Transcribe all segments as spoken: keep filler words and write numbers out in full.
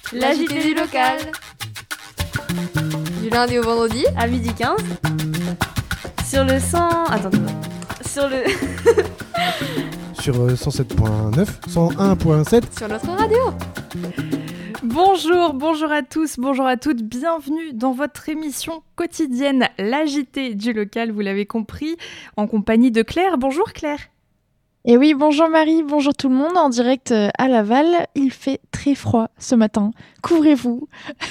La J T du local. Du lundi au vendredi à midi quinze. Sur le cent... Attendez. Sur le... Sur cent sept virgule neuf, cent un virgule sept. Sur notre radio. Bonjour, bonjour à tous, bonjour à toutes. Bienvenue dans votre émission quotidienne La J T du local, vous l'avez compris, en compagnie de Claire. Bonjour Claire. Et oui, bonjour Marie, bonjour tout le monde, en direct à Laval. Il fait très froid ce matin, couvrez-vous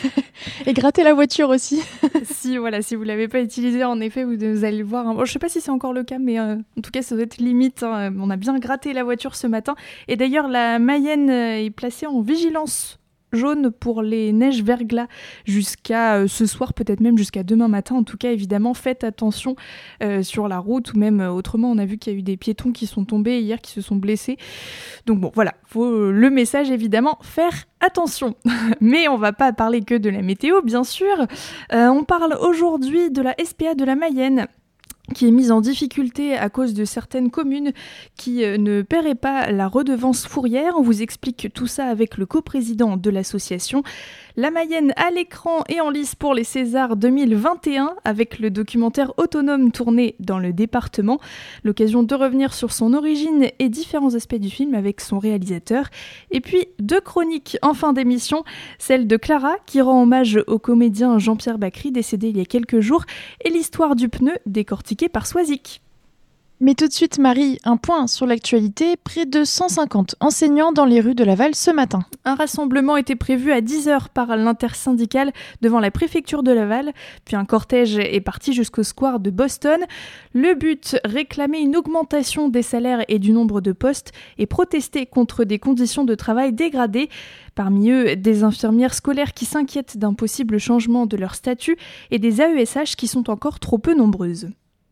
et grattez la voiture aussi. Si voilà, si vous ne l'avez pas utilisé, en effet, vous, vous allez le voir. Hein. Bon, je ne sais pas si c'est encore le cas, mais euh, en tout cas, ça doit être limite. Hein. On a bien gratté la voiture ce matin. Et d'ailleurs, la Mayenne est placée en vigilance jaune pour les neiges verglas jusqu'à euh, ce soir, peut-être même jusqu'à demain matin. En tout cas, évidemment, faites attention euh, sur la route ou même euh, autrement. On a vu qu'il y a eu des piétons qui sont tombés hier, qui se sont blessés. Donc bon, voilà, faut euh, le message évidemment, faire attention. Mais on va pas parler que de la météo, bien sûr. Euh, on parle aujourd'hui de la S P A de la Mayenne, qui est mise en difficulté à cause de certaines communes qui euh, ne paieraient pas la redevance fourrière. On vous explique tout ça avec le coprésident de l'association. La Mayenne à l'écran et en lice pour les Césars deux mille vingt et un avec le documentaire autonome tourné dans le département. L'occasion de revenir sur son origine et différents aspects du film avec son réalisateur. Et puis deux chroniques en fin d'émission, celle de Clara qui rend hommage au comédien Jean-Pierre Bacry décédé il y a quelques jours et l'histoire du pneu décortiquée par Swazik. Mais tout de suite Marie, un point sur l'actualité, près de cent cinquante enseignants dans les rues de Laval ce matin. Un rassemblement était prévu à dix heures par l'intersyndicale devant la préfecture de Laval, puis un cortège est parti jusqu'au square de Boston. Le but, réclamer une augmentation des salaires et du nombre de postes et protester contre des conditions de travail dégradées. Parmi eux, des infirmières scolaires qui s'inquiètent d'un possible changement de leur statut et des A E S H qui sont encore trop peu nombreuses.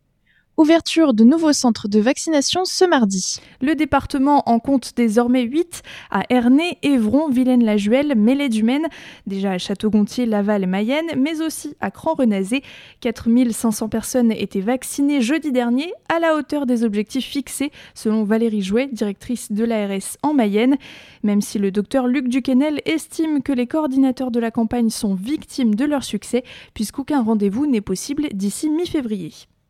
Ouverture de nouveaux centres de vaccination ce mardi. Le département en compte désormais huit à Ernée, Évron, Vilaine-la-Juhel, Meslay-du-Maine, déjà à Château-Gontier, Laval et Mayenne, mais aussi à Cran-Renazé. quatre mille cinq cents personnes étaient vaccinées jeudi dernier, à la hauteur des objectifs fixés, selon Valérie Jouet, directrice de l'A R S en Mayenne. Même si le docteur Luc Duquesnel estime que les coordinateurs de la campagne sont victimes de leur succès, puisqu'aucun rendez-vous n'est possible d'ici mi-février.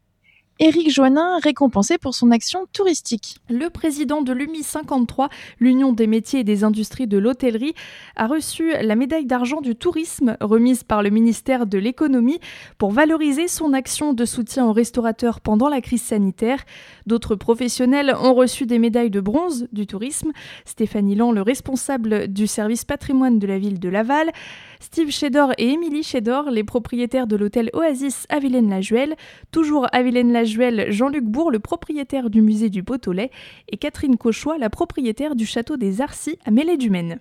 Éric Joannin, récompensé pour son action touristique. Le président de l'U M I cinquante-trois, l'Union des métiers et des industries de l'hôtellerie, a reçu la médaille d'argent du tourisme remise par le ministère de l'économie pour valoriser son action de soutien aux restaurateurs pendant la crise sanitaire. D'autres professionnels ont reçu des médailles de bronze du tourisme. Stéphanie Lan, le responsable du service patrimoine de la ville de Laval, Steve Chédor et Émilie Chédor, les propriétaires de l'hôtel Oasis à Vilaine-la-Juhel, toujours à Vilaine-la-Juhel, Jean-Luc Bourg, le propriétaire du musée du Beautolais, et Catherine Cauchois, la propriétaire du château des Arcis à Meslay-du-Maine.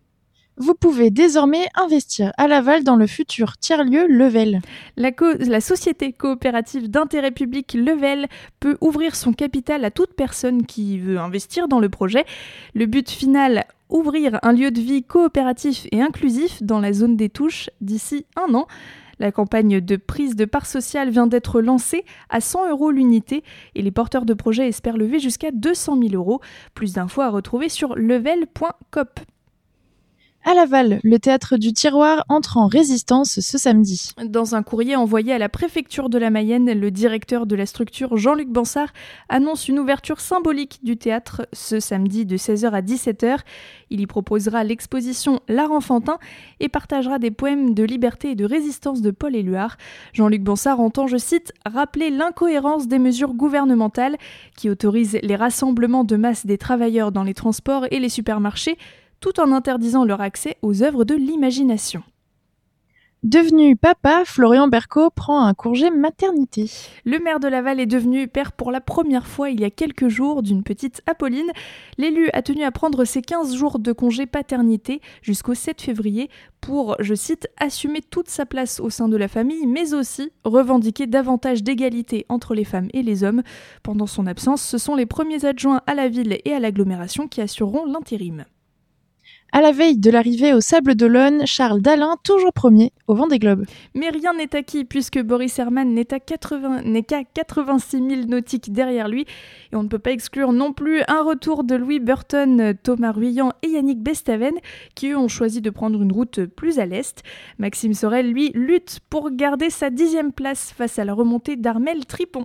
Vous pouvez désormais investir à Laval dans le futur tiers-lieu Level. La, co- la société coopérative d'intérêt public Level peut ouvrir son capital à toute personne qui veut investir dans le projet. Le but final, ouvrir un lieu de vie coopératif et inclusif dans la zone des Touches d'ici un an. La campagne de prise de part sociale vient d'être lancée à cent euros l'unité et les porteurs de projets espèrent lever jusqu'à deux cent mille euros. Plus d'infos à retrouver sur level point coop. À Laval, le théâtre du Tiroir entre en résistance ce samedi. Dans un courrier envoyé à la préfecture de la Mayenne, le directeur de la structure, Jean-Luc Bansard, annonce une ouverture symbolique du théâtre ce samedi de seize heures à dix-sept heures. Il y proposera l'exposition L'Art enfantin et partagera des poèmes de liberté et de résistance de Paul Éluard. Jean-Luc Bansard entend, je cite, « rappeler l'incohérence des mesures gouvernementales qui autorisent les rassemblements de masse des travailleurs dans les transports et les supermarchés, tout en interdisant leur accès aux œuvres de l'imagination. » Devenu papa, Florian Berco prend un congé maternité. Le maire de Laval est devenu père pour la première fois il y a quelques jours d'une petite Apolline. L'élu a tenu à prendre ses quinze jours de congé paternité jusqu'au sept février pour, je cite, assumer toute sa place au sein de la famille, mais aussi revendiquer davantage d'égalité entre les femmes et les hommes. Pendant son absence, ce sont les premiers adjoints à la ville et à l'agglomération qui assureront l'intérim. À la veille de l'arrivée au Sables d'Olonne, Charles Dalin, toujours premier au Vendée Globe. Mais rien n'est acquis puisque Boris Herrmann n'est, à quatre-vingts, n'est qu'à quatre-vingt-six milles nautiques derrière lui. Et on ne peut pas exclure non plus un retour de Louis Burton, Thomas Ruyant et Yannick Bestaven qui eux ont choisi de prendre une route plus à l'est. Maxime Sorel, lui, lutte pour garder sa dixième place face à la remontée d'Armel Tripon.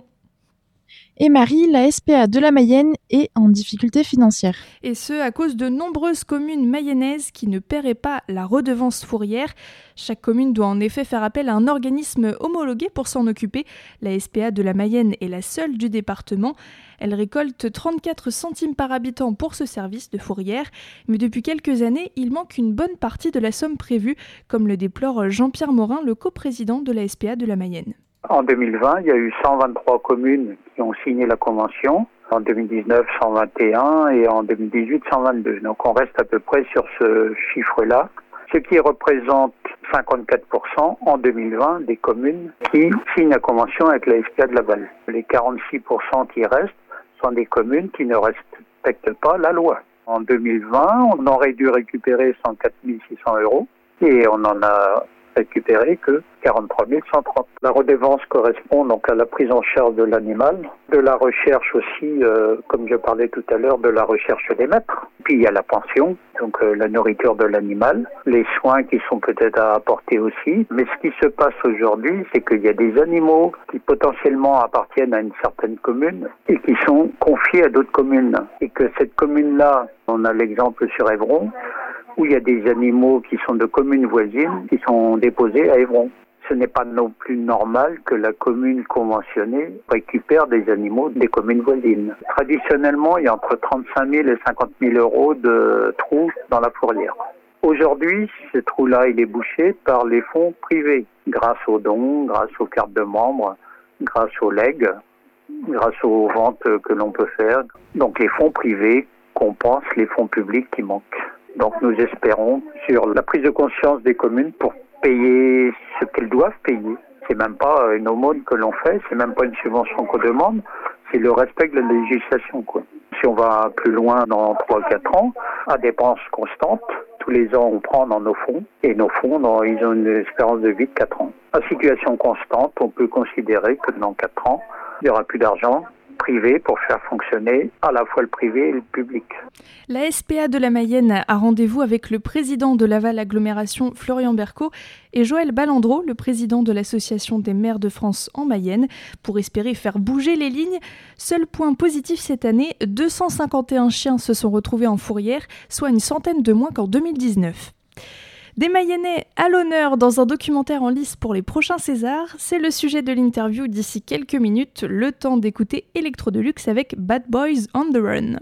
Et Marie, la S P A de la Mayenne, est en difficulté financière. Et ce, à cause de nombreuses communes mayennaises qui ne paieraient pas la redevance fourrière. Chaque commune doit en effet faire appel à un organisme homologué pour s'en occuper. La S P A de la Mayenne est la seule du département. Elle récolte trente-quatre centimes par habitant pour ce service de fourrière. Mais depuis quelques années, il manque une bonne partie de la somme prévue, comme le déplore Jean-Pierre Morin, le coprésident de la S P A de la Mayenne. En deux mille vingt, il y a eu cent vingt-trois communes qui ont signé la convention. En deux mille dix-neuf, cent vingt et un et en deux mille dix-huit, cent vingt-deux. Donc on reste à peu près sur ce chiffre-là, ce qui représente cinquante-quatre pour cent en deux mille vingt des communes qui signent la convention avec la S P A de Laval. Les quarante-six pour cent qui restent sont des communes qui ne respectent pas la loi. En deux mille vingt, on aurait dû récupérer cent quatre mille six cents euros et on en a récupéré que quarante-trois mille cent trente. La redevance correspond donc à la prise en charge de l'animal, de la recherche aussi, euh, comme je parlais tout à l'heure, de la recherche des maîtres. Puis il y a la pension, donc euh, la nourriture de l'animal, les soins qui sont peut-être à apporter aussi. Mais ce qui se passe aujourd'hui, c'est qu'il y a des animaux qui potentiellement appartiennent à une certaine commune et qui sont confiés à d'autres communes. Et que cette commune-là, on a l'exemple sur Évron, où il y a des animaux qui sont de communes voisines qui sont déposés à Évron. Ce n'est pas non plus normal que la commune conventionnée récupère des animaux des communes voisines. Traditionnellement, il y a entre trente-cinq mille et cinquante mille euros de trous dans la fourrière. Aujourd'hui, ce trou-là, il est bouché par les fonds privés, grâce aux dons, grâce aux cartes de membres, grâce aux legs, grâce aux ventes que l'on peut faire. Donc les fonds privés compensent les fonds publics qui manquent. Donc nous espérons sur la prise de conscience des communes pour payer ce qu'elles doivent payer. C'est même pas une aumône que l'on fait, c'est même pas une subvention qu'on demande, c'est le respect de la législation, quoi. Si on va plus loin dans trois à quatre ans, à dépenses constantes, tous les ans on prend dans nos fonds, et nos fonds, dans, ils ont une espérance de vie de quatre ans. À situation constante, on peut considérer que dans quatre ans, il n'y aura plus d'argent privé pour faire fonctionner à la fois le privé et le public. La S P A de la Mayenne a rendez-vous avec le président de Laval Agglomération, Florian Berco, et Joël Ballandreau, le président de l'Association des maires de France en Mayenne, pour espérer faire bouger les lignes. Seul point positif cette année, deux cent cinquante et un chiens se sont retrouvés en fourrière, soit une centaine de moins qu'en deux mille dix-neuf. Des Mayennais à l'honneur dans un documentaire en lice pour les prochains Césars, c'est le sujet de l'interview d'ici quelques minutes, le temps d'écouter Electro Deluxe avec Bad Boys on the Run.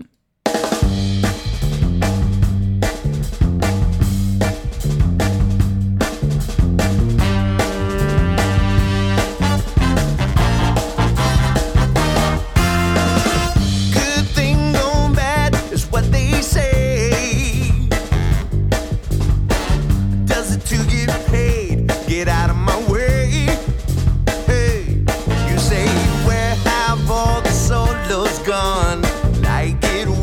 Gone like it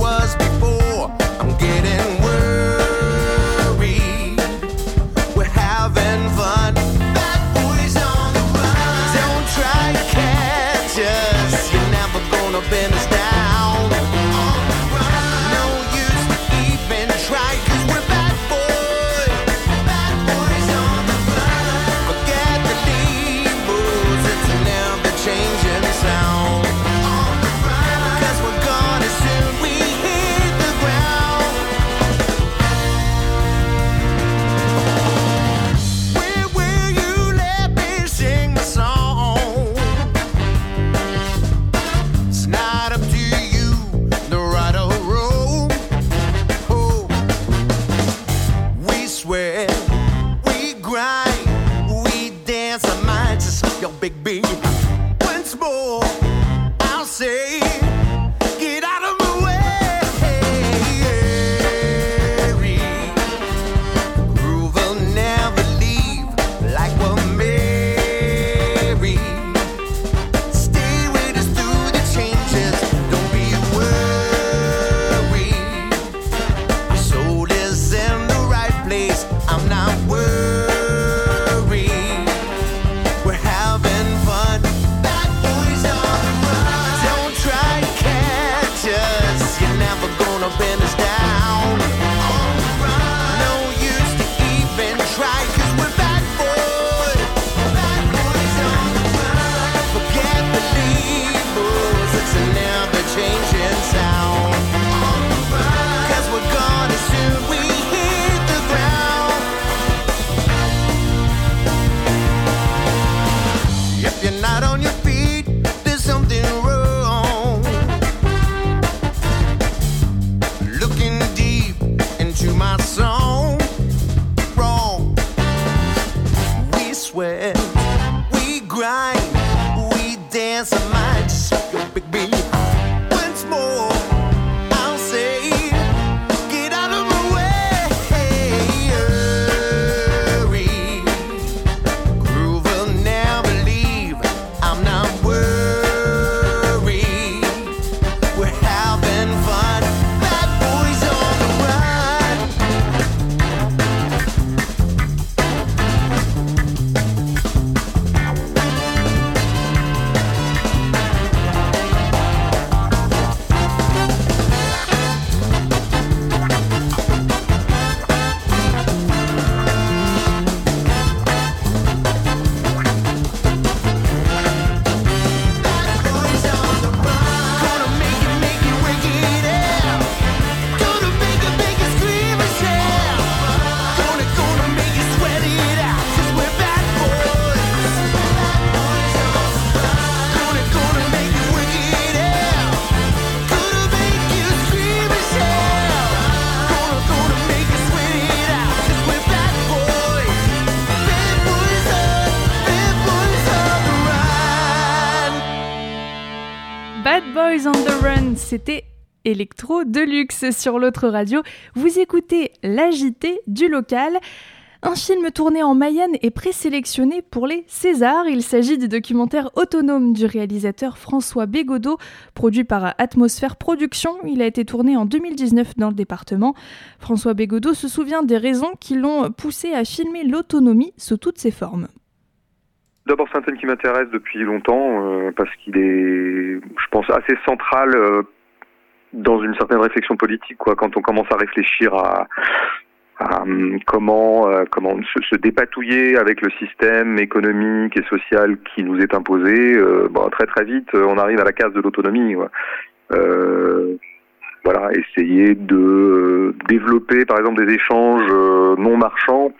c'était Electro Deluxe. Sur l'autre radio, vous écoutez l'A J T du local. Un film tourné en Mayenne est présélectionné pour les Césars. Il s'agit du documentaire Autonome du réalisateur François Bégodeau, produit par Atmosphère Productions. Il a été tourné en deux mille dix-neuf dans le département. François Bégodeau se souvient des raisons qui l'ont poussé à filmer l'autonomie sous toutes ses formes. D'abord, c'est un thème qui m'intéresse depuis longtemps, euh, parce qu'il est, je pense, assez central euh, dans une certaine réflexion politique, quoi, quand on commence à réfléchir à... à comment euh, comment se, se dépatouiller avec le système économique et social qui nous est imposé. Euh, bon, très très vite, on arrive à la case de l'autonomie. Euh, voilà, essayer de euh, développer, par exemple, des échanges euh, non marchands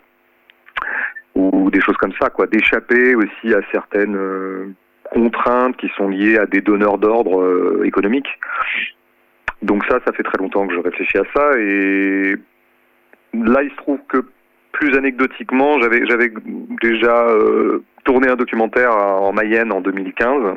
ou des choses comme ça, quoi. D'échapper aussi à certaines euh, contraintes qui sont liées à des donneurs d'ordre euh, économiques. Donc ça, ça fait très longtemps que je réfléchis à ça et là, il se trouve que, plus anecdotiquement, j'avais j'avais déjà euh, tourné un documentaire en Mayenne en deux mille quinze,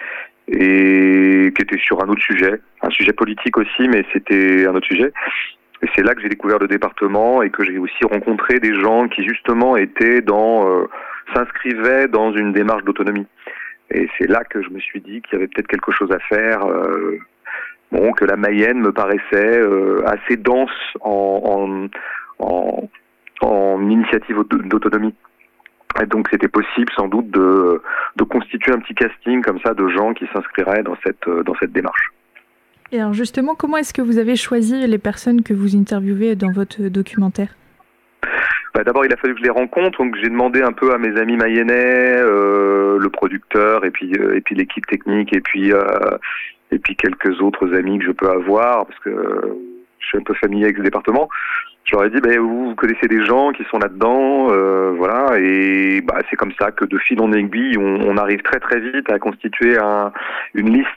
et qui était sur un autre sujet, un sujet politique aussi, mais c'était un autre sujet. Et c'est là que j'ai découvert le département et que j'ai aussi rencontré des gens qui, justement, étaient dans, euh, s'inscrivaient dans une démarche d'autonomie. Et c'est là que je me suis dit qu'il y avait peut-être quelque chose à faire. Euh, bon, que la Mayenne me paraissait euh, assez dense en, en, en, en initiative d'autonomie. Et donc c'était possible sans doute de, de constituer un petit casting comme ça de gens qui s'inscriraient dans cette, dans cette démarche. Et alors justement, comment est-ce que vous avez choisi les personnes que vous interviewez dans votre documentaire ? Bah, d'abord, il a fallu que je les rencontre, donc j'ai demandé un peu à mes amis mayennais, euh, le producteur et puis euh, et puis l'équipe technique et puis euh, et puis quelques autres amis que je peux avoir parce que euh, je suis un peu familier avec ce département. Je leur ai dit, bah, vous, vous connaissez des gens qui sont là-dedans, euh, voilà, et bah, c'est comme ça que de fil en aiguille, on, on arrive très très vite à constituer un, une liste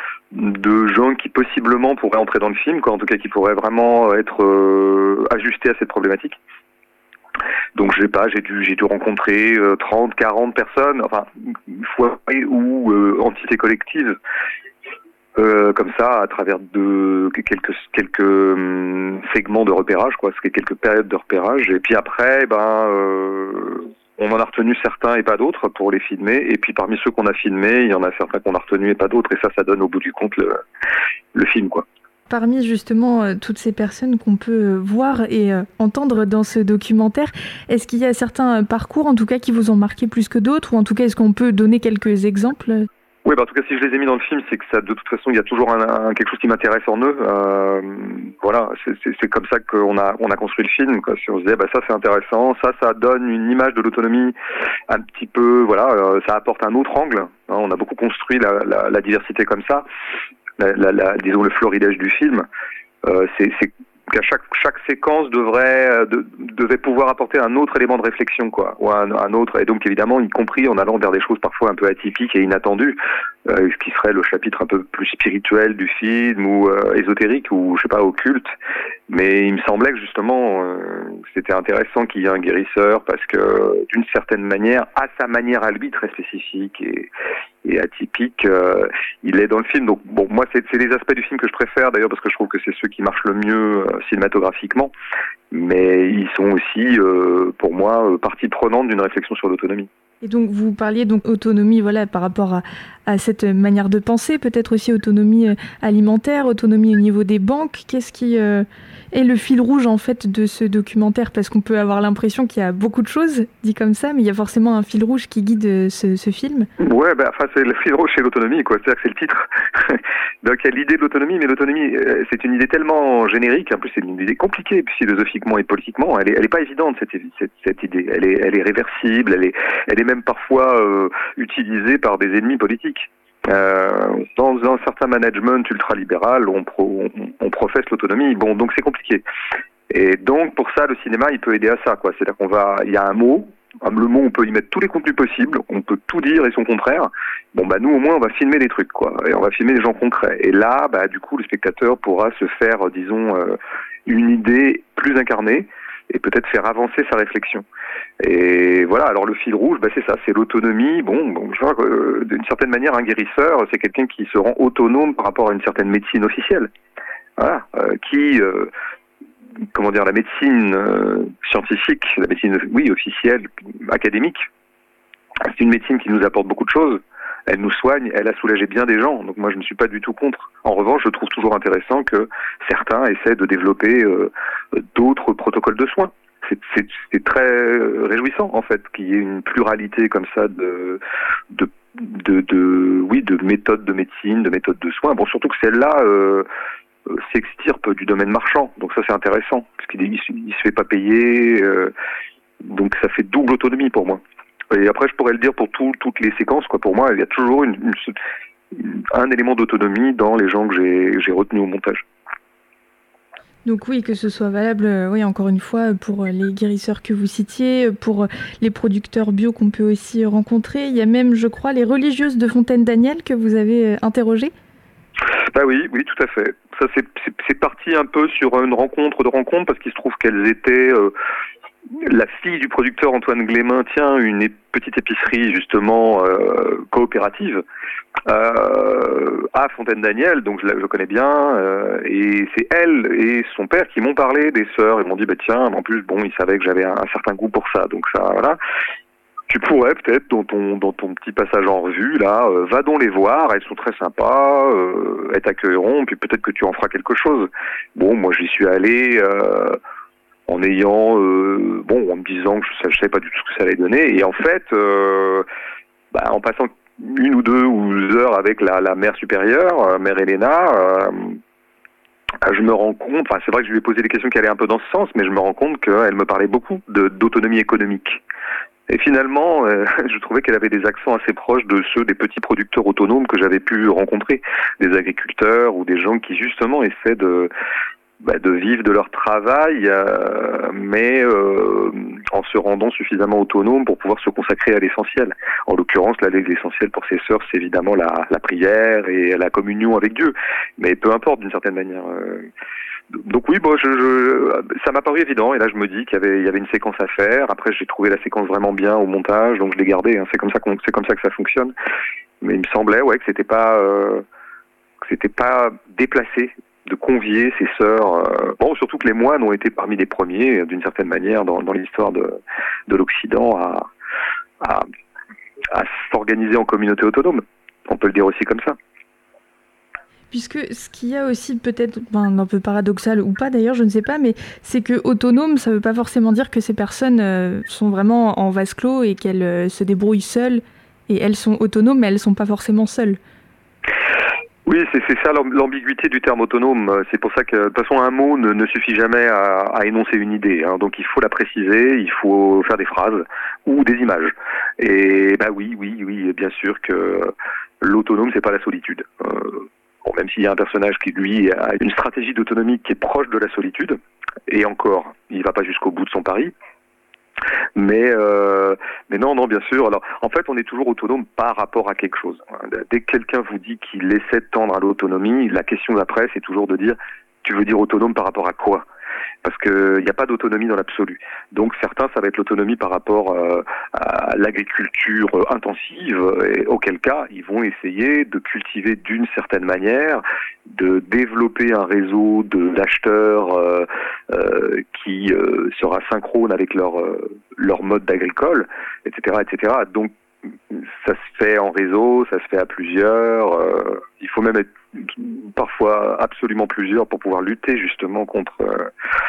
de gens qui possiblement pourraient entrer dans le film, quoi, en tout cas qui pourraient vraiment être euh, ajustés à cette problématique. Donc je sais pas, j'ai dû j'ai dû rencontrer euh, trente, quarante personnes, enfin foyers ou euh, entités collectives. Euh, comme ça, à travers de quelques quelques hum, segments de repérage, quoi, c'est quelques périodes de repérage. Et puis après, ben, euh, on en a retenu certains et pas d'autres pour les filmer. Et puis parmi ceux qu'on a filmés, il y en a certains qu'on a retenus et pas d'autres. Et ça, ça donne au bout du compte le, le film, quoi. Parmi justement euh, toutes ces personnes qu'on peut euh, voir et euh, entendre dans ce documentaire, est-ce qu'il y a certains parcours, en tout cas, qui vous ont marqué plus que d'autres, ou en tout cas, est-ce qu'on peut donner quelques exemples ? Oui, bah en tout cas, si je les ai mis dans le film, c'est que ça, de toute façon, il y a toujours un, un, quelque chose qui m'intéresse en eux. Euh, voilà, c'est, c'est, c'est comme ça qu'on a, on a construit le film, quoi. Si on se disait, bah ça c'est intéressant, ça, ça donne une image de l'autonomie un petit peu, voilà, euh, ça apporte un autre angle. Hein, on a beaucoup construit la, la, la diversité comme ça, la, la, la, disons le florilège du film. Euh, c'est, c'est qu'à chaque chaque séquence devrait de, devait pouvoir apporter un autre élément de réflexion, quoi, ou un, un autre, et donc évidemment y compris en allant vers des choses parfois un peu atypiques et inattendues, euh, ce qui serait le chapitre un peu plus spirituel du film ou euh, ésotérique ou je sais pas occulte. Mais il me semblait que justement euh, c'était intéressant qu'il y ait un guérisseur parce que d'une certaine manière, à sa manière à lui très spécifique et et atypique, euh, il est dans le film. Donc bon, moi c'est, c'est les aspects du film que je préfère d'ailleurs parce que je trouve que c'est ceux qui marchent le mieux euh, cinématographiquement, mais ils sont aussi euh, pour moi euh, partie prenante d'une réflexion sur l'autonomie. Et donc vous parliez donc autonomie, voilà, par rapport à, à cette manière de penser, peut-être aussi autonomie alimentaire, autonomie au niveau des banques. Qu'est-ce qui euh, est le fil rouge en fait de ce documentaire ? Parce qu'on peut avoir l'impression qu'il y a beaucoup de choses dit comme ça, mais il y a forcément un fil rouge qui guide ce, ce film. Ouais, ben enfin c'est le fil rouge, c'est l'autonomie, quoi. C'est-à-dire que c'est le titre. Donc il y a l'idée de l'autonomie, mais l'autonomie c'est une idée tellement générique, en plus c'est une idée compliquée philosophiquement et politiquement. Elle est, elle est pas évidente cette, cette, cette idée. Elle est, elle est réversible. Elle est, elle est même parfois euh, utilisée par des ennemis politiques. Euh, dans un certain management ultralibéral, on, pro, on, on professe l'autonomie. Bon, donc c'est compliqué. Et donc pour ça, le cinéma, il peut aider à ça, quoi. C'est-à-dire qu'on va, il y a un mot. Le mot, on peut y mettre tous les contenus possibles, on peut tout dire et son contraire. Bon, bah nous, au moins, on va filmer des trucs, quoi, et on va filmer des gens concrets. Et là, bah du coup, le spectateur pourra se faire, disons, euh, une idée plus incarnée et peut-être faire avancer sa réflexion. Et voilà, alors le fil rouge, bah c'est ça, c'est l'autonomie. Bon, bon je vois euh, d'une certaine manière, un guérisseur, c'est quelqu'un qui se rend autonome par rapport à une certaine médecine officielle. Voilà, euh, qui, euh, comment dire, la médecine euh, scientifique, la médecine, oui, officielle, académique, c'est une médecine qui nous apporte beaucoup de choses. Elle nous soigne, elle a soulagé bien des gens. Donc moi, je ne suis pas du tout contre. En revanche, je trouve toujours intéressant que certains essaient de développer euh, d'autres protocoles de soins. C'est, c'est, c'est très réjouissant, en fait, qu'il y ait une pluralité comme ça de, de, de, de, oui, de méthodes de médecine, de méthodes de soins. Bon, surtout que celle-là euh, s'extirpe du domaine marchand. Donc ça, c'est intéressant, parce qu'il il, il se fait pas payer. Euh, donc ça fait double autonomie pour moi. Et après, je pourrais le dire pour tout, toutes les séquences, quoi. Pour moi, il y a toujours une, une, un élément d'autonomie dans les gens que j'ai, j'ai retenus au montage. Donc oui, que ce soit valable, euh, oui, encore une fois, pour les guérisseurs que vous citiez, pour les producteurs bio qu'on peut aussi rencontrer. Il y a même, je crois, les religieuses de Fontaine-Daniel que vous avez euh, interrogées. Bah oui, oui, tout à fait. Ça, c'est, c'est, c'est parti un peu sur une rencontre de rencontres, parce qu'il se trouve qu'elles étaient... Euh, la fille du producteur Antoine Glémin tient une é- petite épicerie justement euh, coopérative euh, à Fontaine-Daniel, donc je la je connais bien, euh, et c'est elle et son père qui m'ont parlé des sœurs, ils m'ont dit bah tiens, en plus bon, ils savaient que j'avais un, un certain goût pour ça, donc ça voilà. Tu pourrais peut-être dans ton dans ton petit passage en revue là, euh, va donc les voir, elles sont très sympas, euh, elles t'accueilleront, puis peut-être que tu en feras quelque chose. Bon, moi j'y suis allé. Euh, en ayant, euh, bon, en me disant que je ne savais pas du tout ce que ça allait donner. Et en fait, euh, bah, en passant une ou deux heures avec la, la mère supérieure, euh, mère Elena, euh, je me rends compte, enfin c'est vrai que je lui ai posé des questions qui allaient un peu dans ce sens, mais je me rends compte qu'elle me parlait beaucoup de, d'autonomie économique. Et finalement, euh, je trouvais qu'elle avait des accents assez proches de ceux des petits producteurs autonomes que j'avais pu rencontrer, des agriculteurs ou des gens qui justement essaient de... Bah, de vivre de leur travail, euh, mais euh, en se rendant suffisamment autonome pour pouvoir se consacrer à l'essentiel. En l'occurrence, là, l'essentiel pour ces sœurs, c'est évidemment la, la prière et la communion avec Dieu. Mais peu importe, d'une certaine manière. Euh, donc oui, bon, je, je, ça m'a paru évident. Et là, je me dis qu'il y avait, il y avait une séquence à faire. Après, j'ai trouvé la séquence vraiment bien au montage, donc je l'ai gardée. Hein. C'est comme ça qu'on, c'est comme ça que ça fonctionne. Mais il me semblait, ouais, que c'était pas, euh, que c'était pas déplacé de convier ces sœurs, euh, bon, surtout que les moines ont été parmi les premiers, d'une certaine manière, dans, dans l'histoire de, de l'Occident, à, à, à s'organiser en communauté autonome. On peut le dire aussi comme ça. Puisque ce qu'il y a aussi peut-être, ben, un peu paradoxal ou pas d'ailleurs, je ne sais pas, mais c'est que autonome, ça ne veut pas forcément dire que ces personnes euh, sont vraiment en vase clos et qu'elles euh, se débrouillent seules, et elles sont autonomes, mais elles ne sont pas forcément seules. Oui, c'est, c'est ça l'ambiguïté du terme autonome. C'est pour ça que, de toute façon, un mot ne, ne suffit jamais à, à énoncer une idée. Hein. Donc, il faut la préciser, il faut faire des phrases ou des images. Et bah oui, oui, oui, bien sûr que l'autonome, c'est pas la solitude. Euh, bon, même s'il y a un personnage qui, lui, a une stratégie d'autonomie qui est proche de la solitude, et encore, il va pas jusqu'au bout de son pari. Mais euh, mais non non bien sûr. Alors en fait on est toujours autonome par rapport à quelque chose. Dès que quelqu'un vous dit qu'il essaie de tendre à l'autonomie, la question d'après c'est toujours de dire tu veux dire autonome par rapport à quoi ? Parce que il n'y a pas d'autonomie dans l'absolu. Donc certains ça va être l'autonomie par rapport euh, à l'agriculture intensive, et auquel cas ils vont essayer de cultiver d'une certaine manière, de développer un réseau de d'acheteurs euh, euh, qui euh, sera synchrone avec leur euh, leur mode d'agricole, et cetera, et cetera. Donc ça se fait en réseau, ça se fait à plusieurs. Euh, il faut même être parfois absolument plusieurs pour pouvoir lutter justement contre euh,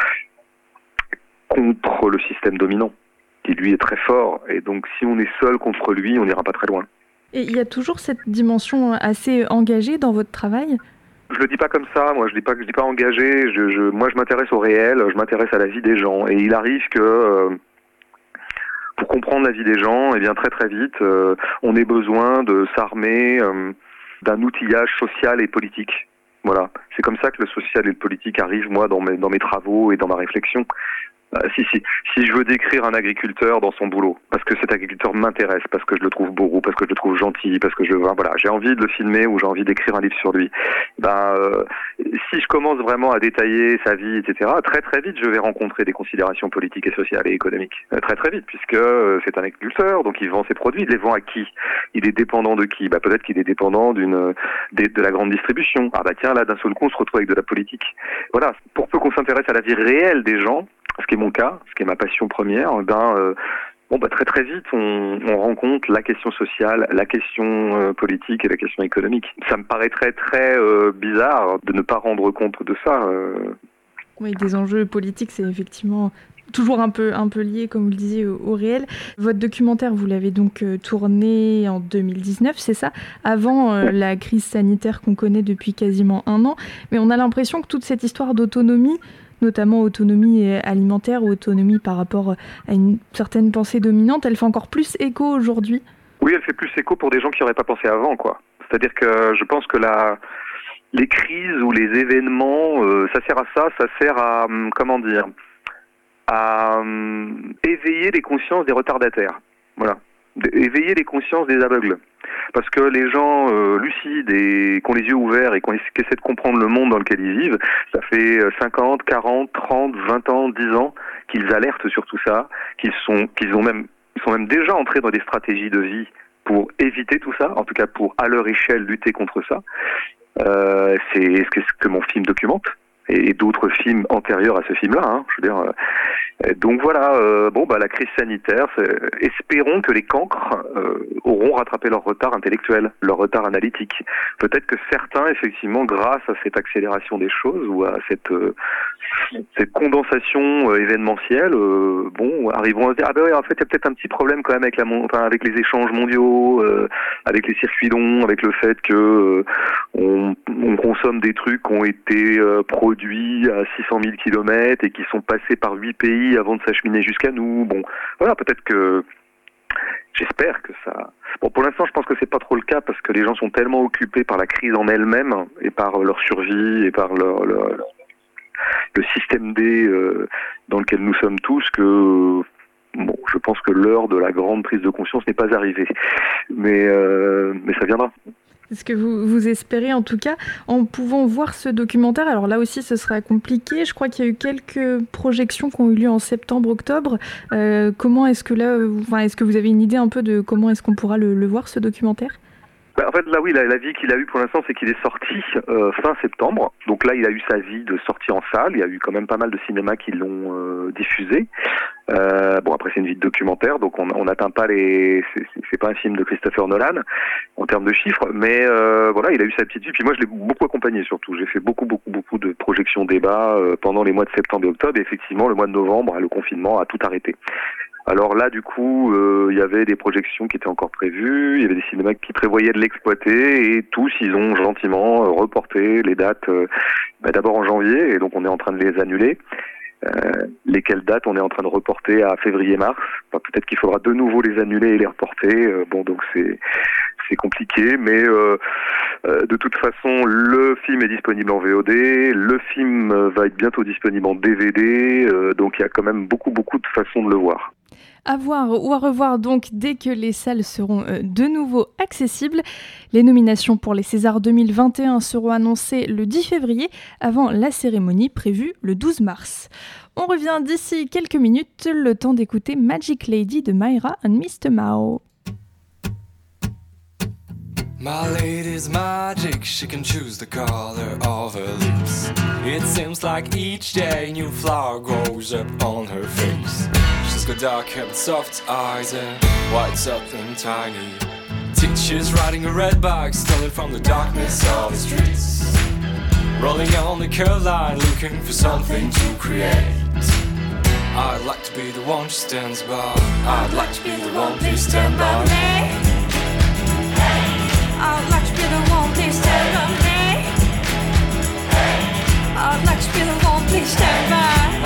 contre le système dominant, qui lui est très fort. Et donc si on est seul contre lui, on n'ira pas très loin. Et il y a toujours cette dimension assez engagée dans votre travail ? Je le dis pas comme ça, moi je dis pas que je dis pas engagé, je, je, moi je m'intéresse au réel, je m'intéresse à la vie des gens. Et il arrive que euh, pour comprendre la vie des gens, eh bien très très vite, euh, on ait besoin de s'armer euh, d'un outillage social et politique. Voilà, c'est comme ça que le social et le politique arrivent moi dans mes dans mes travaux et dans ma réflexion. Euh, si, si, si je veux décrire un agriculteur dans son boulot, parce que cet agriculteur m'intéresse, parce que je le trouve beau, parce que je le trouve gentil, parce que je voilà, j'ai envie de le filmer ou j'ai envie d'écrire un livre sur lui. Ben, euh, si je commence vraiment à détailler sa vie, et cetera, très très vite, je vais rencontrer des considérations politiques et sociales et économiques. Euh, très très vite, puisque euh, c'est un agriculteur, donc il vend ses produits, il les vend à qui? Il est dépendant de qui? Ben, peut-être qu'il est dépendant d'une de, de la grande distribution. Ah bah tiens, là, d'un seul coup, on se retrouve avec de la politique. Voilà, pour peu qu'on s'intéresse à la vie réelle des gens, ce qui est mon cas, ce qui est ma passion première, ben euh, bon bah très très vite on, on rencontre la question sociale, la question euh, politique et la question économique. Ça me paraît très très euh, bizarre de ne pas rendre compte de ça. Euh. Oui, des enjeux politiques, c'est effectivement toujours un peu un peu lié, comme vous le disiez, au, au réel. Votre documentaire, vous l'avez donc euh, tourné en deux mille dix-neuf, c'est ça, avant euh, la crise sanitaire qu'on connaît depuis quasiment un an. Mais on a l'impression que toute cette histoire d'autonomie, notamment autonomie alimentaire ou autonomie par rapport à une certaine pensée dominante, elle fait encore plus écho aujourd'hui. Oui, elle fait plus écho pour des gens qui n'auraient pas pensé avant, quoi. C'est-à-dire que je pense que la, les crises ou les événements, euh, ça sert à ça, ça sert à, comment dire, à euh, éveiller les consciences des retardataires. Voilà. Éveiller les consciences des aveugles. Parce que les gens euh, lucides et qui ont les yeux ouverts et qui, qui essaient de comprendre le monde dans lequel ils vivent, ça fait cinquante, quarante, trente, vingt ans, dix ans qu'ils alertent sur tout ça, qu'ils sont, qu'ils ont même, ils sont même déjà entrés dans des stratégies de vie pour éviter tout ça, en tout cas pour, à leur échelle, lutter contre ça. Euh, c'est ce que, ce que mon film documente. Et d'autres films antérieurs à ce film-là, hein, je veux dire. Euh, donc voilà, euh, bon bah la crise sanitaire. Espérons que les cancres euh, auront rattrapé leur retard intellectuel, leur retard analytique. Peut-être que certains, effectivement, grâce à cette accélération des choses ou à cette euh, cette condensation euh, événementielle, euh, bon, arriveront à se dire ah ben ouais, en fait il y a peut-être un petit problème quand même avec la, enfin avec les échanges mondiaux, euh, avec les circuits longs, avec le fait que euh, on, on consomme des trucs qui ont été euh, produits à six cent mille kilomètres et qui sont passés par huit pays avant de s'acheminer jusqu'à nous. Bon, voilà, peut-être que j'espère que ça. Bon, pour l'instant, je pense que c'est pas trop le cas parce que les gens sont tellement occupés par la crise en elle-même et par leur survie et par leur, leur, leur le système D euh, dans lequel nous sommes tous que bon, je pense que l'heure de la grande prise de conscience n'est pas arrivée, mais euh, mais ça viendra. C'est ce que vous, vous espérez en tout cas en pouvant voir ce documentaire. Alors là aussi ce sera compliqué, je crois qu'il y a eu quelques projections qui ont eu lieu en septembre-octobre. Euh, comment est-ce que là, enfin, est-ce que vous avez une idée un peu de comment est-ce qu'on pourra le, le voir ce documentaire ? En fait, là, oui, la, la vie qu'il a eue pour l'instant, c'est qu'il est sorti euh, fin septembre. Donc là, il a eu sa vie de sortie en salle. Il y a eu quand même pas mal de cinémas qui l'ont euh, diffusé. Euh, bon, après, c'est une vie de documentaire, donc on n'atteint pas les... C'est, c'est pas un film de Christopher Nolan en termes de chiffres, mais euh, voilà, il a eu sa petite vie. Puis moi, je l'ai beaucoup accompagné, surtout. J'ai fait beaucoup, beaucoup, beaucoup de projections débats euh, pendant les mois de septembre et octobre. Et effectivement, le mois de novembre, le confinement a tout arrêté. Alors là, du coup, euh, il y avait des projections qui étaient encore prévues, il y avait des cinémas qui prévoyaient de l'exploiter, et tous, ils ont gentiment euh, reporté les dates euh, bah, d'abord en janvier, et donc on est en train de les annuler. Euh, lesquelles dates on est en train de reporter à février-mars. Enfin, peut-être qu'il faudra de nouveau les annuler et les reporter. Euh, bon, donc c'est c'est compliqué, mais euh, euh, de toute façon, le film est disponible en V O D, le film va être bientôt disponible en D V D, euh, donc il y a quand même beaucoup, beaucoup de façons de le voir. À voir ou à revoir donc dès que les salles seront euh, de nouveau accessibles. Les nominations pour les Césars deux mille vingt et un seront annoncées le dix février avant la cérémonie prévue le douze mars. On revient d'ici quelques minutes, le temps d'écouter Magic Lady de Myra and mister Mao. My lady's magic, she can choose the color of her lips. It seems like each day new flower grows up on her face. She's got dark hair with soft eyes and white soft and tiny. Teacher's riding a red bike, stolen from the darkness of the streets. Rolling on the curb line, looking for something to create. I'd like to be the one she stands by. I'd like to be the one, please stand by me. I'd like to be the one, please stand by me. I'd like to be the one, please stand by.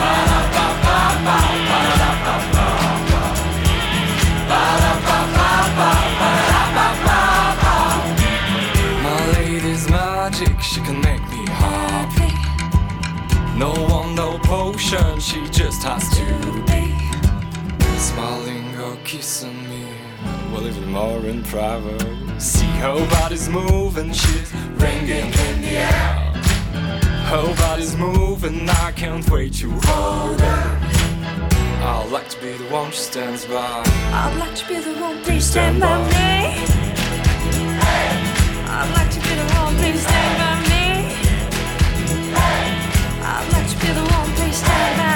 My lady's magic, she can make me happy. No one, no potion, she just has to kissing me, well, even more in private. See her body's moving, she's ringing in the air. Her body's moving, I can't wait to hold her. I'd like to be the one she stands by. I'd like to be the one, please stand by me. I'd like to be the one, please stand by me. I'd like to be the one, please stand by me.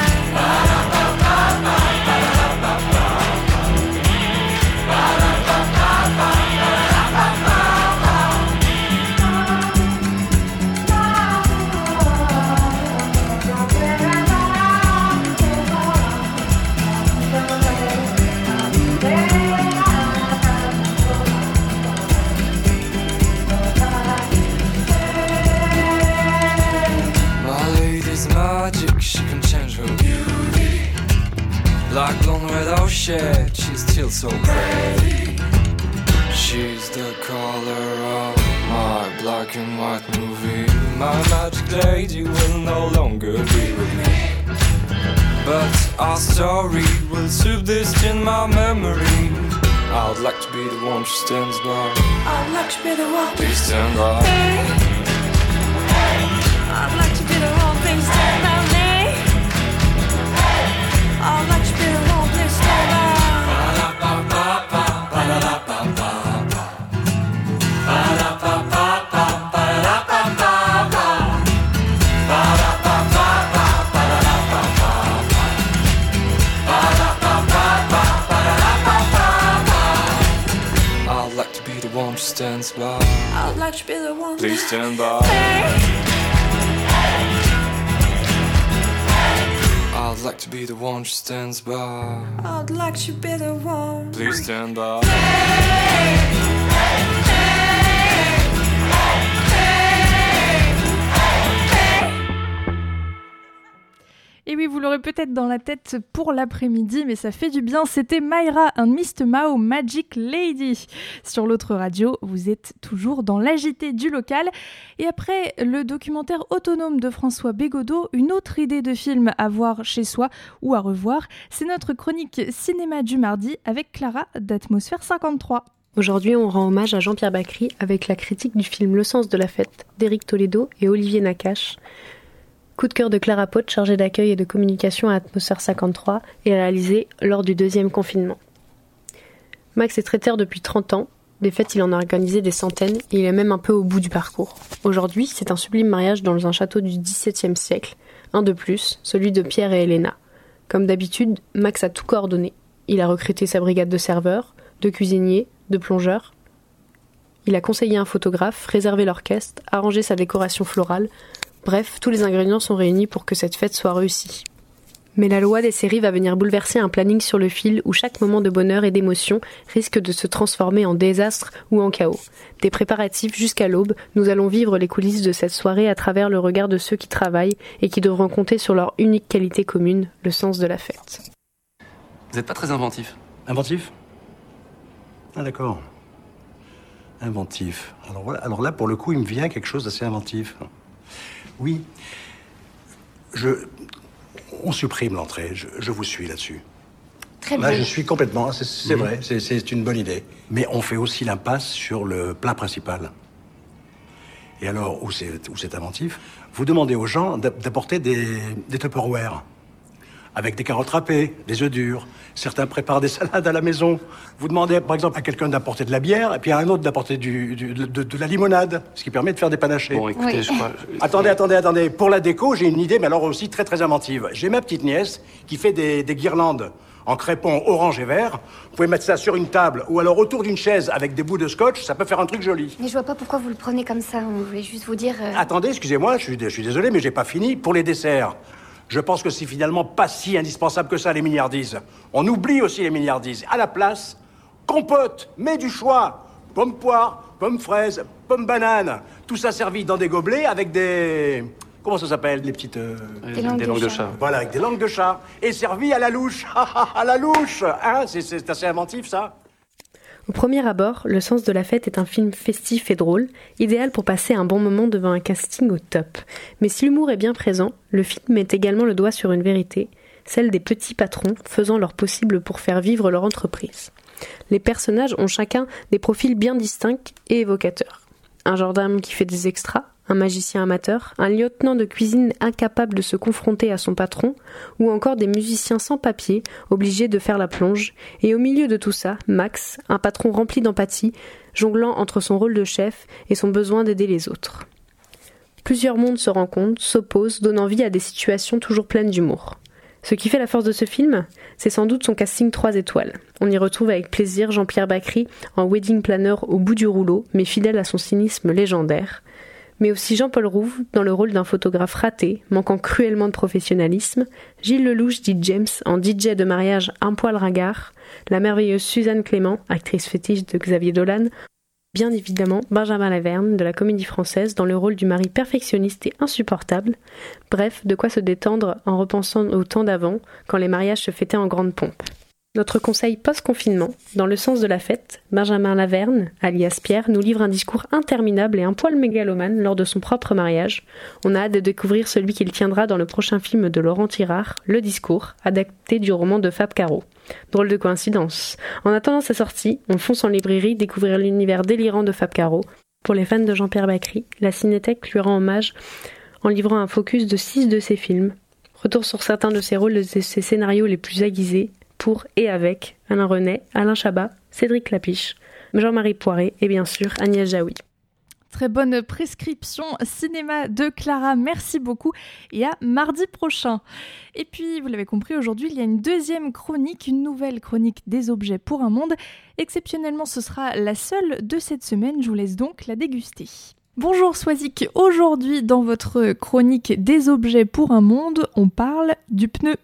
Magic, she can change her beauty. Like blonde red or shade, she's still so pretty. She's the color of my black and white movie. My magic lady will no longer be with me, but our story will subsist in my memory. I'd like to be the one she stands by. I'd like to be the one, please stand by. I'd like to be the one, please stand by me. I'd like to be the one, please stand by. I'd like to be the one who stands by. I'd like to be the one, please stand by. I'd like to be the one who stands by. I'd like to be the one, please stand by. Et oui, vous l'aurez peut-être dans la tête pour l'après-midi, mais ça fait du bien. C'était Mayra, un Mist Mao Magic Lady. Sur l'autre radio, vous êtes toujours dans l'A J T du local. Et après le documentaire Autonome de François Bégodeau, une autre idée de film à voir chez soi ou à revoir, c'est notre chronique cinéma du mardi avec Clara d'Atmosphère cinquante-trois. Aujourd'hui, on rend hommage à Jean-Pierre Bacry avec la critique du film Le sens de la fête d'Éric Toledo et Olivier Nakache. Coup de cœur de Clara Pote, chargée d'accueil et de communication à Atmosphère cinquante-trois et réalisé lors du deuxième confinement. Max est traiteur depuis trente ans. Des fêtes, il en a organisé des centaines et il est même un peu au bout du parcours. Aujourd'hui, c'est un sublime mariage dans un château du dix-septième siècle. Un de plus, celui de Pierre et Helena. Comme d'habitude, Max a tout coordonné. Il a recruté sa brigade de serveurs, de cuisiniers, de plongeurs. Il a conseillé un photographe, réservé l'orchestre, arrangé sa décoration florale. Bref, tous les ingrédients sont réunis pour que cette fête soit réussie. Mais la loi des séries va venir bouleverser un planning sur le fil où chaque moment de bonheur et d'émotion risque de se transformer en désastre ou en chaos. Des préparatifs jusqu'à l'aube, nous allons vivre les coulisses de cette soirée à travers le regard de ceux qui travaillent et qui devront compter sur leur unique qualité commune, le sens de la fête. Vous n'êtes pas très inventif. Inventif ? Ah d'accord. Inventif. Alors, voilà. Alors là, pour le coup, il me vient quelque chose d'assez inventif. Oui, je... on supprime l'entrée, je, je vous suis là-dessus. Très bien. Là, je suis complètement, c'est, c'est Mmh. vrai, c'est, c'est une bonne idée. Mais on fait aussi l'impasse sur le plat principal. Et alors, où c'est, où c'est inventif, vous demandez aux gens d'apporter des, des Tupperware, avec des carottes râpées, des œufs durs. Certains préparent des salades à la maison. Vous demandez, par exemple, à quelqu'un d'apporter de la bière, et puis à un autre d'apporter du, du, de, de la limonade, ce qui permet de faire des panachés. Bon, écoutez, oui. je crois... Attendez, attendez, attendez. Pour la déco, j'ai une idée, mais alors aussi très, très inventive. J'ai ma petite nièce qui fait des, des guirlandes en crépon orange et vert. Vous pouvez mettre ça sur une table, ou alors autour d'une chaise avec des bouts de scotch, ça peut faire un truc joli. Mais je vois pas pourquoi vous le prenez comme ça. On voulait juste vous dire... euh, Attendez, excusez-moi, je suis, je suis désolé, mais j'ai pas fini. Pour les desserts, je pense que c'est finalement pas si indispensable que ça, les milliardises. On oublie aussi les milliardises. À la place, compote, mets du choix. Pomme poire, pomme fraise, pomme banane. Tout ça servi dans des gobelets avec des... Comment ça s'appelle, les petites... euh, Des langues de langues de chat. chat. Voilà, avec des langues de chat. Et servi à la louche. À la louche. Hein, c'est, c'est assez inventif, ça. Au premier abord, Le sens de la fête est un film festif et drôle, idéal pour passer un bon moment devant un casting au top. Mais si l'humour est bien présent, le film met également le doigt sur une vérité, celle des petits patrons faisant leur possible pour faire vivre leur entreprise. Les personnages ont chacun des profils bien distincts et évocateurs. Un gendarme qui fait des extras, un magicien amateur, un lieutenant de cuisine incapable de se confronter à son patron, ou encore des musiciens sans papier, obligés de faire la plonge, et au milieu de tout ça, Max, un patron rempli d'empathie, jonglant entre son rôle de chef et son besoin d'aider les autres. Plusieurs mondes se rencontrent, s'opposent, donnant vie à des situations toujours pleines d'humour. Ce qui fait la force de ce film, c'est sans doute son casting trois étoiles. On y retrouve avec plaisir Jean-Pierre Bacry en wedding planner au bout du rouleau, mais fidèle à son cynisme légendaire. Mais aussi Jean-Paul Rouve dans le rôle d'un photographe raté, manquant cruellement de professionnalisme, Gilles Lelouch dit James en D J de mariage un poil ringard, la merveilleuse Suzanne Clément, actrice fétiche de Xavier Dolan, bien évidemment Benjamin Laverne de la Comédie Française dans le rôle du mari perfectionniste et insupportable. Bref, de quoi se détendre en repensant au temps d'avant, quand les mariages se fêtaient en grande pompe. Notre conseil post-confinement, dans le sens de la fête, Benjamin Laverne, alias Pierre, nous livre un discours interminable et un poil mégalomane lors de son propre mariage. On a hâte de découvrir celui qu'il tiendra dans le prochain film de Laurent Tirard, Le Discours, adapté du roman de Fab Caro. Drôle de coïncidence. En attendant sa sortie, on fonce en librairie découvrir l'univers délirant de Fab Caro. Pour les fans de Jean-Pierre Bacry, la Cinétech lui rend hommage en livrant un focus de six de ses films. Retour sur certains de ses rôles et ses scénarios les plus aiguisés, pour et avec Alain René, Alain Chabat, Cédric Lapiche, Jean-Marie Poiré et bien sûr Agnès Jaoui. Très bonne prescription cinéma de Clara, merci beaucoup et à mardi prochain. Et puis, vous l'avez compris, aujourd'hui, il y a une deuxième chronique, une nouvelle chronique des objets pour un monde. Exceptionnellement, ce sera la seule de cette semaine, je vous laisse donc la déguster. Bonjour Swazik, aujourd'hui dans votre chronique des objets pour un monde, on parle du pneu.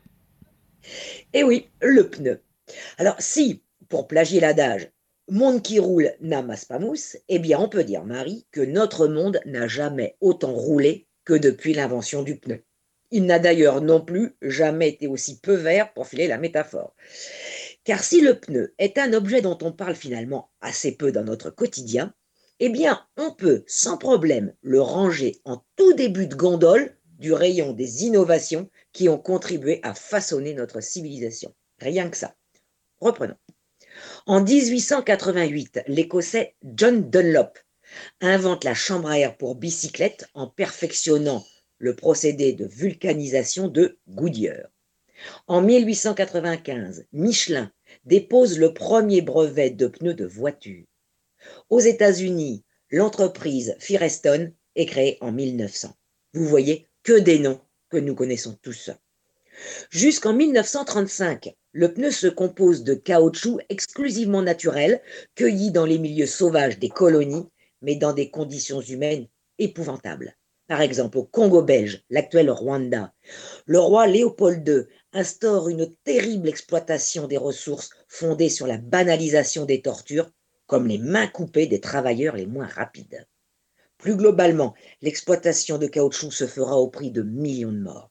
Eh oui, le pneu. Alors si, pour plagier l'adage, monde qui roule n'amasse pas mousse, eh bien on peut dire, Marie, que notre monde n'a jamais autant roulé que depuis l'invention du pneu. Il n'a d'ailleurs non plus jamais été aussi peu vert pour filer la métaphore. Car si le pneu est un objet dont on parle finalement assez peu dans notre quotidien, eh bien on peut sans problème le ranger en tout début de gondole du rayon des innovations qui ont contribué à façonner notre civilisation. Rien que ça. Reprenons. En dix-huit cent quatre-vingt-huit, l'Écossais John Dunlop invente la chambre à air pour bicyclette en perfectionnant le procédé de vulcanisation de Goodyear. En mille huit cent quatre-vingt-quinze, Michelin dépose le premier brevet de pneus de voiture. Aux États-Unis, l'entreprise Firestone est créée en mille neuf cents. Vous voyez, que des noms que nous connaissons tous. Jusqu'en mille neuf cent trente-cinq, le pneu se compose de caoutchouc exclusivement naturel, cueilli dans les milieux sauvages des colonies, mais dans des conditions humaines épouvantables. Par exemple, au Congo belge, l'actuel Rwanda, le roi Léopold deux instaure une terrible exploitation des ressources fondée sur la banalisation des tortures, comme les mains coupées des travailleurs les moins rapides. Plus globalement, l'exploitation de caoutchouc se fera au prix de millions de morts.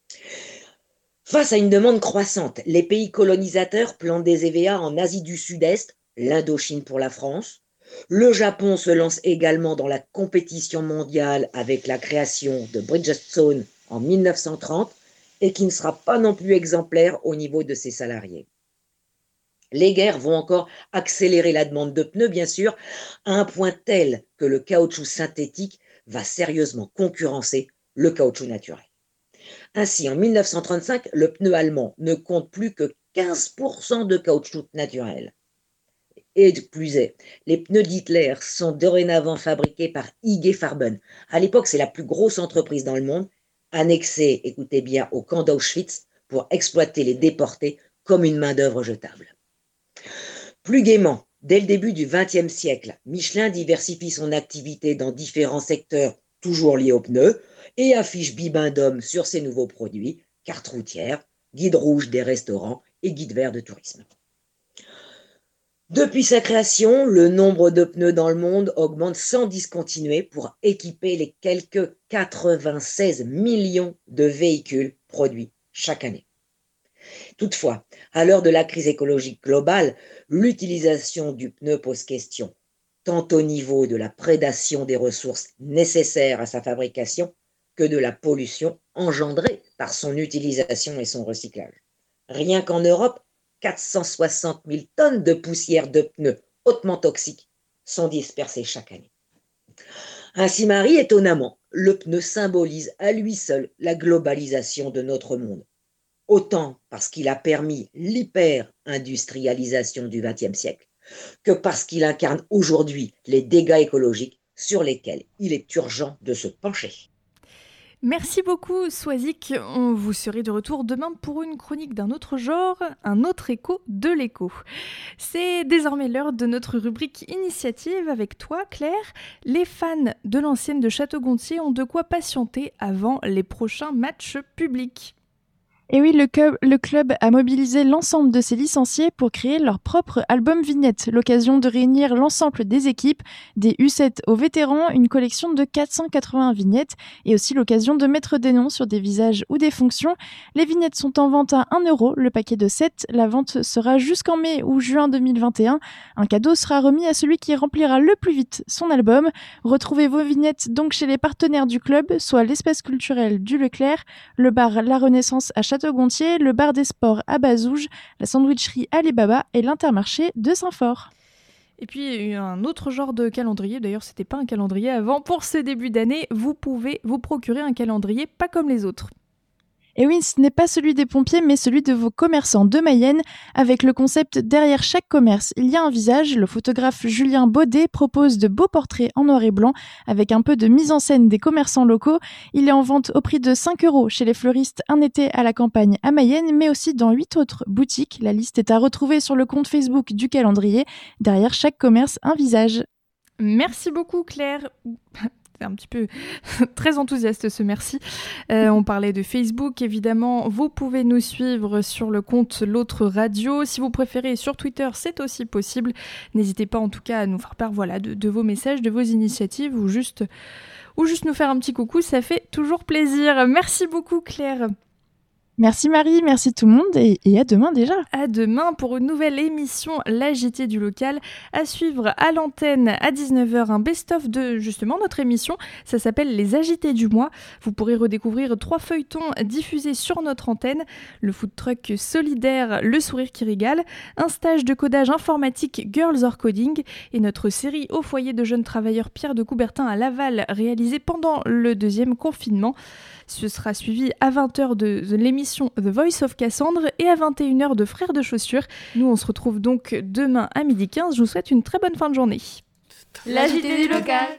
Face à une demande croissante, les pays colonisateurs plantent des E V A en Asie du Sud-Est, l'Indochine pour la France. Le Japon se lance également dans la compétition mondiale avec la création de Bridgestone en mille neuf cent trente et qui ne sera pas non plus exemplaire au niveau de ses salariés. Les guerres vont encore accélérer la demande de pneus, bien sûr, à un point tel que le caoutchouc synthétique va sérieusement concurrencer le caoutchouc naturel. Ainsi, en mille neuf cent trente-cinq, le pneu allemand ne compte plus que quinze pour cent de caoutchouc naturel. Et de plus est, les pneus d'Hitler sont dorénavant fabriqués par I G Farben. À l'époque, c'est la plus grosse entreprise dans le monde, annexée, écoutez bien, au camp d'Auschwitz pour exploiter les déportés comme une main-d'œuvre jetable. Plus gaiement, dès le début du vingtième siècle, Michelin diversifie son activité dans différents secteurs toujours liés aux pneus et affiche Bibendum sur ses nouveaux produits, carte routière, guide rouge des restaurants et guide vert de tourisme. Depuis sa création, le nombre de pneus dans le monde augmente sans discontinuer pour équiper les quelques quatre-vingt-seize millions de véhicules produits chaque année. Toutefois, à l'heure de la crise écologique globale, l'utilisation du pneu pose question, tant au niveau de la prédation des ressources nécessaires à sa fabrication que de la pollution engendrée par son utilisation et son recyclage. Rien qu'en Europe, quatre cent soixante mille tonnes de poussière de pneus hautement toxiques sont dispersées chaque année. Ainsi, Marie, étonnamment, le pneu symbolise à lui seul la globalisation de notre monde. Autant parce qu'il a permis l'hyper-industrialisation du vingtième siècle, que parce qu'il incarne aujourd'hui les dégâts écologiques sur lesquels il est urgent de se pencher. Merci beaucoup Swazik, on vous serez de retour demain pour une chronique d'un autre genre, un autre écho de l'écho. C'est désormais l'heure de notre rubrique initiative avec toi Claire. Les fans de l'ancienne de Château-Gontier ont de quoi patienter avant les prochains matchs publics. Et oui, le club, le club a mobilisé l'ensemble de ses licenciés pour créer leur propre album vignette, l'occasion de réunir l'ensemble des équipes, des U sept aux vétérans, une collection de quatre cent quatre-vingts vignettes et aussi l'occasion de mettre des noms sur des visages ou des fonctions. Les vignettes sont en vente à un euro, le paquet de sept. La vente sera jusqu'en mai ou juin deux mille vingt et un. Un cadeau sera remis à celui qui remplira le plus vite son album. Retrouvez vos vignettes donc chez les partenaires du club, soit l'espace culturel du Leclerc, le bar La Renaissance à Château-Gontier, le bar des sports à Bazouges, la sandwicherie Alibaba et l'intermarché de Saint-Fort. Et puis un autre genre de calendrier, d'ailleurs c'était pas un calendrier avant, pour ce début d'année, vous pouvez vous procurer un calendrier pas comme les autres. Et oui, ce n'est pas celui des pompiers, mais celui de vos commerçants de Mayenne. Avec le concept derrière chaque commerce, il y a un visage. Le photographe Julien Baudet propose de beaux portraits en noir et blanc, avec un peu de mise en scène des commerçants locaux. Il est en vente au prix de cinq euros chez les fleuristes Un été à la campagne à Mayenne, mais aussi dans huit autres boutiques. La liste est à retrouver sur le compte Facebook du calendrier. Derrière chaque commerce, un visage. Merci beaucoup Claire. Un petit peu très enthousiaste ce merci. Euh, on parlait de Facebook, évidemment. Vous pouvez nous suivre sur le compte L'Autre Radio. Si vous préférez, sur Twitter, c'est aussi possible. N'hésitez pas en tout cas à nous faire part voilà, de, de vos messages, de vos initiatives ou juste, ou juste nous faire un petit coucou. Ça fait toujours plaisir. Merci beaucoup Claire. Merci Marie, merci tout le monde et, et à demain déjà. À demain pour une nouvelle émission L'A J T du local. À suivre à l'antenne à dix-neuf heures un best-of de justement notre émission. Ça s'appelle Les A J T du mois. Vous pourrez redécouvrir trois feuilletons diffusés sur notre antenne. Le food truck solidaire Le Sourire qui régale, un stage de codage informatique Girls or Coding et notre série Au foyer de jeunes travailleurs Pierre de Coubertin à Laval réalisée pendant le deuxième confinement. Ce sera suivi à vingt heures de, de l'émission The Voice of Cassandre et à vingt et une heures de Frères de Chaussures. Nous, on se retrouve donc demain à midi quinze. Je vous souhaite une très bonne fin de journée. L'A J T du local.